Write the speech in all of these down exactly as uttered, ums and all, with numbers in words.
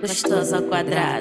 gostosa ao quadrado.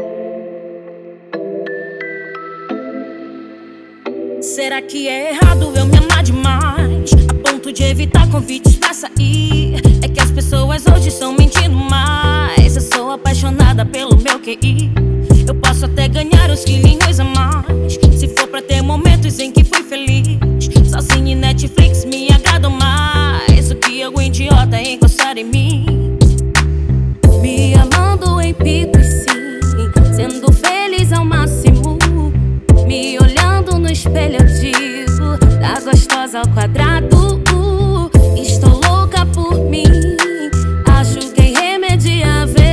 Será que é errado eu me amar demais, a ponto de evitar convites pra sair? É que as pessoas hoje estão mentindo mais. Eu sou apaixonada pelo meu Q I. Eu posso até ganhar uns quilinhos a mais, se for pra ter momentos em que fui feliz. Sozinho em Netflix me agradam mais do que algum idiota encostar em mim. Me amando em pico e sim, sendo feliz ao máximo. Me olhando no espelho eu digo, tá gostosa ao quadrado. Estou louca por mim, acho que é irremediável.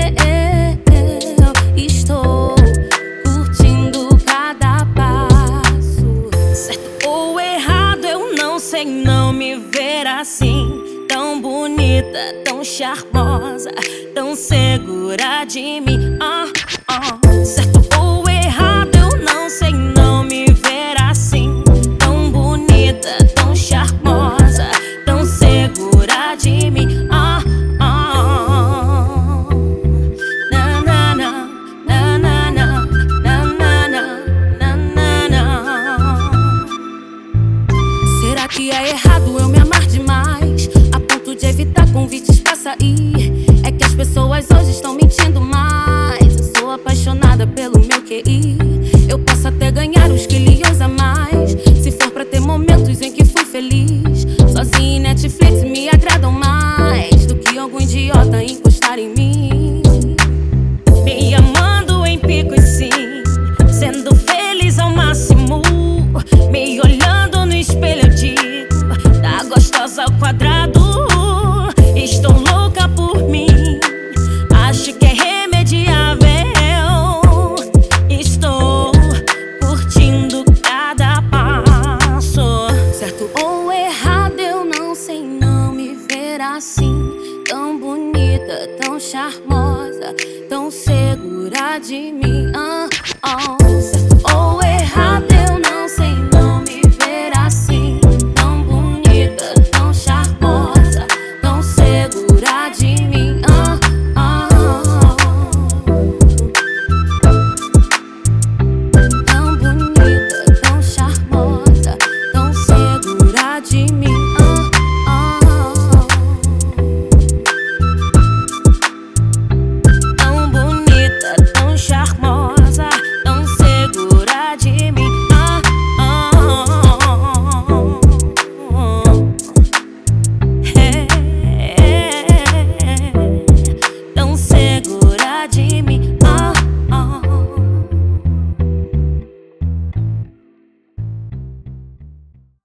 Estou curtindo cada passo. Certo ou errado eu não sei, não me ver assim, tão bonita, tão charmosa, tão segura de mim. ah, ah. Certo ou errado eu não sei, não me ver assim, tão bonita, tão charmosa, tão segura de mim. ah, ah. Na, na, na, na, na, na, na, na, na, na, na. Será que é errado eu me amar demais, a ponto de evitar convites pra sair? É que as pessoas hoje estão mentindo mais. Eu sou apaixonada pelo meu Q I. Eu posso até ganhar uns quilinhos a mais, se for pra ter momentos em que fui feliz. Sozinho em Netflix me agradam mais do que algum idiota encostar em mim. Me amando em pico e sim, sendo feliz ao máximo. Me olhando no espelho eu digo, tá gostosa ao quadrado. Estou louca por mim, acho que é irremediável. Estou curtindo cada passo. Certo ou errado eu não sei, não me ver assim, tão bonita, tão charmosa, tão segura de mim. ah, ah. Certo ou errado